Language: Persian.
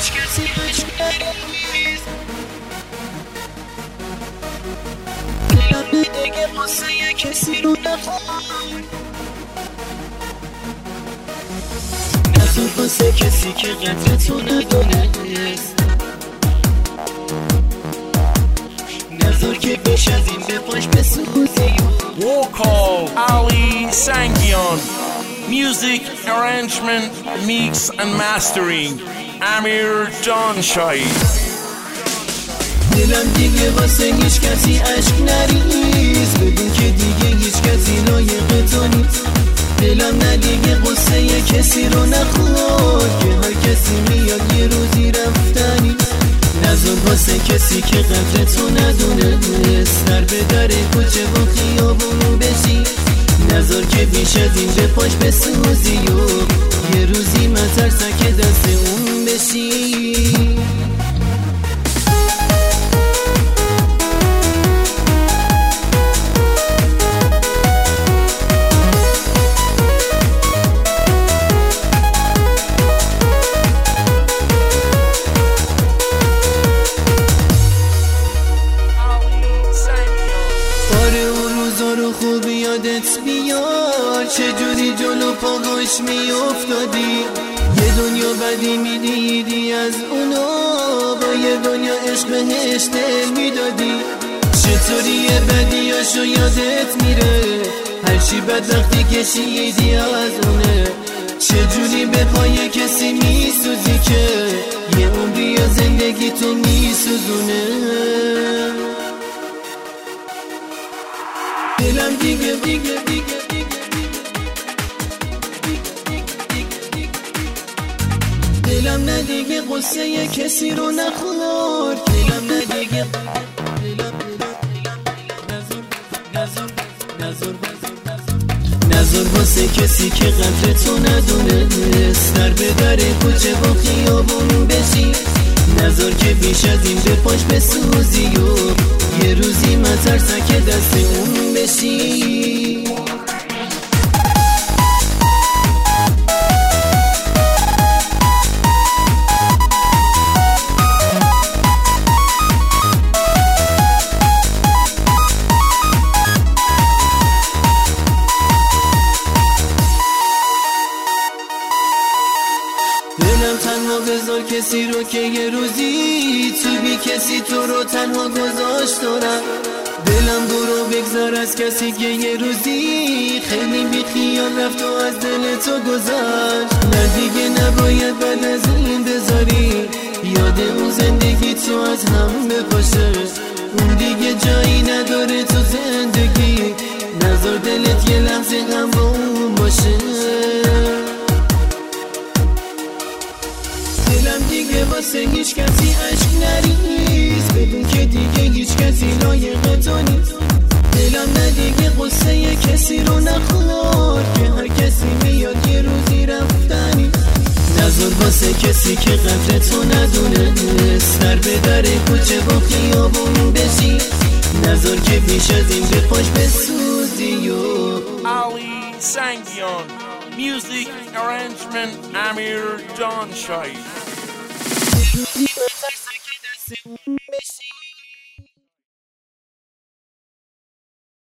هیچ کسی عشق نریز دلم دیگه قصه کسی رو نخور نزار واسه کسی که قدر تو ندونست نزار که بیش از این به پاش بسوزی Vocal Ali Sangion. Music arrangement, mix and mastering Amir Janshai. دلم دیگه واسه هیچ کسی عشق نریز بدون که دیگه هیچ کسی لایق تو نیست دلم ندیگه قصه کسی رو نخور که هر کسی میاد یه روزی رفتنی نزار واسه کسی که قدر تو ندونست در به در کوچه و خیابونو بشی نزار که بیش از این به پاش بسوزی و یه روزی مترسک دست اون بشی خوب یادت بیاد چجوری جلو پاهاش میافتادی یه دنیا بدی میدیدی از اونا با یه دنیا عشق بهش دل میدادی چطوری یه بدیاشو یادت میره هرچی بدبختی کشیدی از اونه چجوری به پای کسی میسوزی که یه عمری از زندگی تو میسوزونه دلم دیگه دلم ندیگه قصه کسی رو نخور دلم ندیگه نزار واسه کسی که قدر تو ندونست در به در کوچه و خیابون بشی نزار که بیش از این به پاش بسوزی و یه روزی مترسک دست اون بشی دلم تنها بذار کسی رو که یه روزی تو بی کسی تو رو تنها گذاشت دارم دلم برو بگذار از کسی که یه روزی خیلی بی خیال رفت و از دل تو گذشت نه دیگه نباید بعد از این بذاری یاد اون زندگی تو از هم بپاشه اون دیگه جایی نداره تو زندگی نذار دلت یه لحظه هم با اون باشه دلم دیگه واسه هیچ کسی عشق نریز بدون که دیگه هیچ کسی لایق تو نیست دلم ندیگه قصه کسی رو نخور که هر کسی میاد یه روزی رفتنی نزار واسه کسی که قدر تو ندونست در به در کوچه و خیابون بشی نزار که بیش از این به پاش بسوزی و Ali Sangion. Music arrangement Amir Janshai. روزی مترسک دست اون